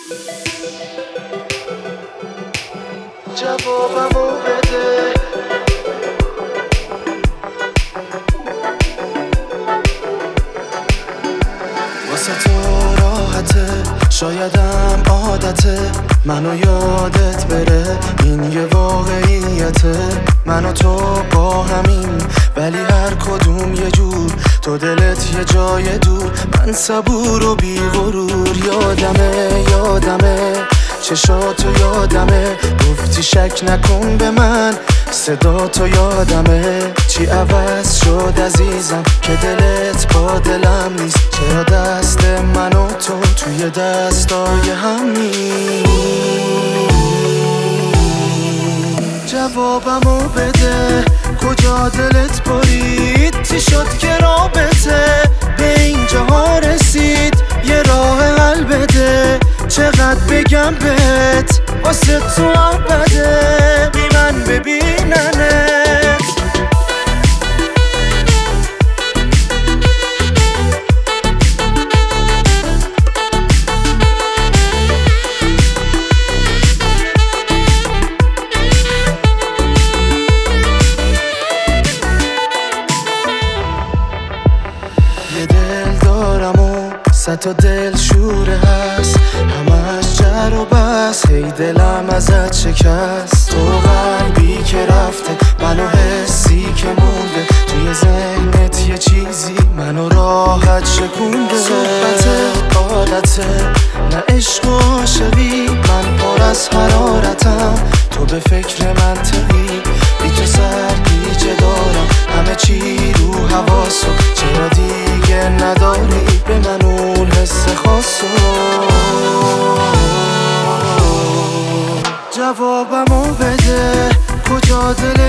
جوابمو بده. واسه تو راحته، شایدم عادته منو یادت بره، این یه واقعیته. من و تو با همین ولی هر کدوم یه جور، تو دلت یه جای دور، من صبور و بی غرور. یادمه چشاتو یادمه، گفتی شک نکن به من، صدا تو یادمه. چی عوض شد عزیزم که دلت با دلم نیست؟ چرا دست من و تو توی دستای هم نیست؟ جوابمو بده، کجا دلت برید؟ چی شد که رابطه به اینجاها رسید؟ یه راه حل بده، چقدر بگم بهت واسه تو بده، بی من ببیننت. یه دل دارم و صد تا دل شوره هست، همش جر و بس، هی دلم ازت شکست. تو قلبی که رفته، منو حسی که مونده، توی ذهنت یه چیزی منو راحت شکونده. صحبت عادته نه عشق و عاشقی، من پر از حرارتم، تو به فکر منطقی، بی تو سرگیجه دارم، همه چی رو حواسو، چرا دیگه نداری به من اون حس خاصو؟ جوابمو بده، کجا دل